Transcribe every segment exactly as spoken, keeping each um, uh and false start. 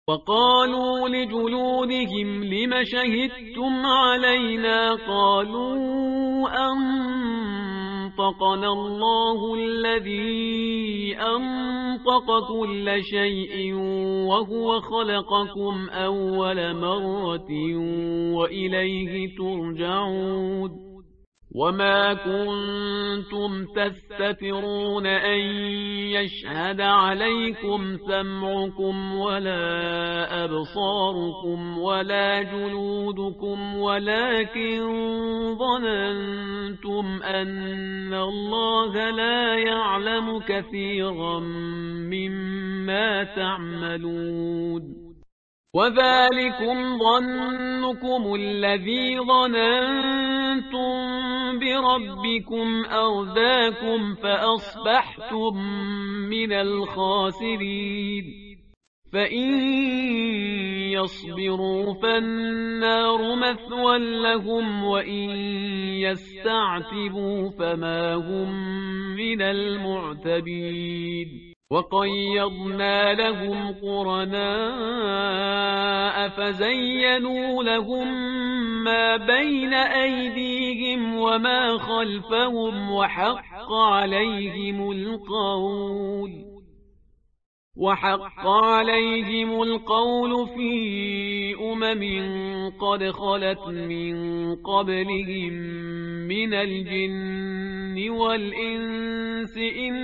وقالوا لجلودهم لم شهدتم علينا قالوا أنطقنا الله الذي أنطق كل شيء وهو خلقكم أول مرة وإليه ترجعون وما كنتم تستترون أن يشهد عليكم سمعكم ولا أبصاركم ولا جلودكم ولكن ظننتم أن الله لا يعلم كثيرا مما تعملون وذلكم ظنكم الذي ظننتم بربكم أرداكم فأصبحتم من الخاسرين فإن يصبروا فالنار مثوى لهم وإن يستعتبوا فما هم من المعتبين وقيضنا لهم قرناء فزينوا لهم ما بين أيديهم وما خلفهم وحق عليهم القول وحق عليهم القول في أمم قد خلت من قبلهم من الجن والإنس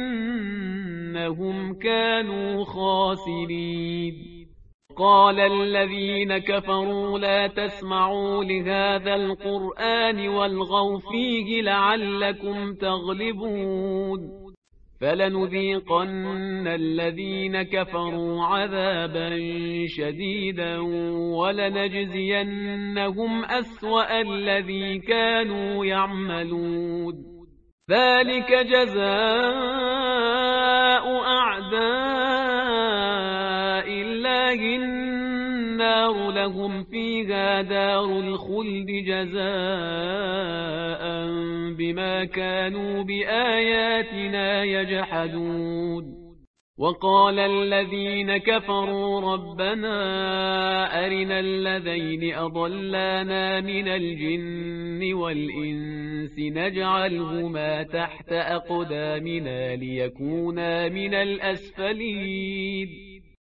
إنهم كانوا خاسرين قال الذين كفروا لا تسمعوا لهذا القرآن والغوا فيه لعلكم تغلبون فلنذيقن الذين كفروا عذابا شديدا ولنجزينهم أسوأ الذي كانوا يعملون ذلك جزاء أعداء الله النار لهم فيها دار الخلد جزاء بما كانوا بآياتنا يجحدون وقال الذين كفروا ربنا أرنا الذين أضلانا من الجن والإنس نجعلهما تحت أقدامنا ليكونا من الأسفلين